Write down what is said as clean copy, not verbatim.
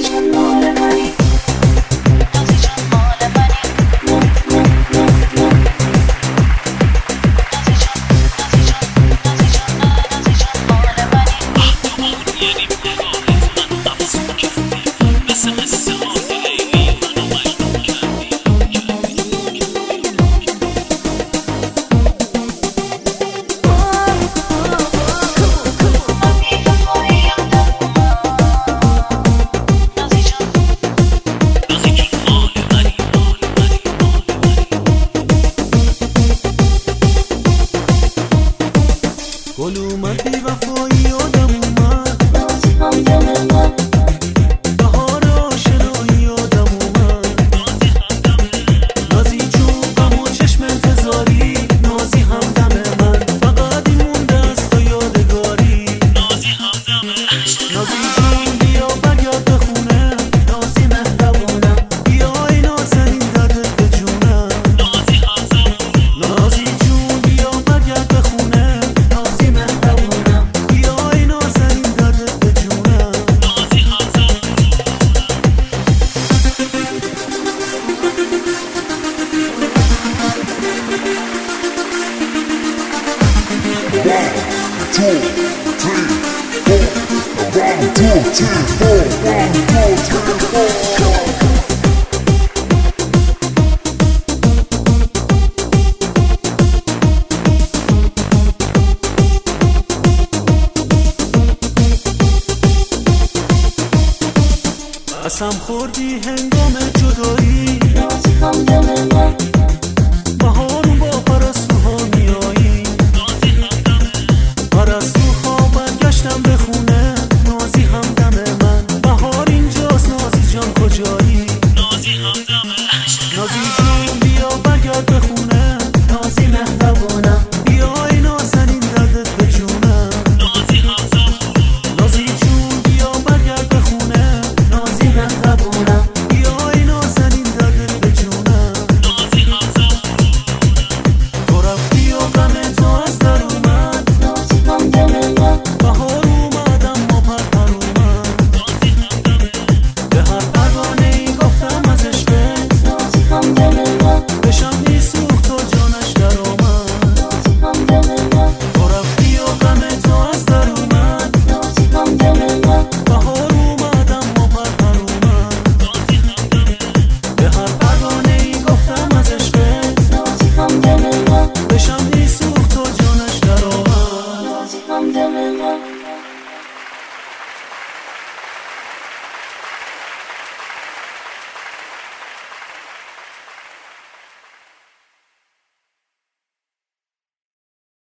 گل اومد بی وفایی آدم اومد نازی همدم من بهار آشنایی آدم اومد نازی جون غم و چشم انتظاری نازی همدم من فقط این مونده است و یادگاری نازی جون بیا برگرد به خونه نازی مهربونم بیا ای نازنین دردت به جونم نازی جون بیا برگرد به خونه قسم خوردی هنگام جدایی نازی همدم من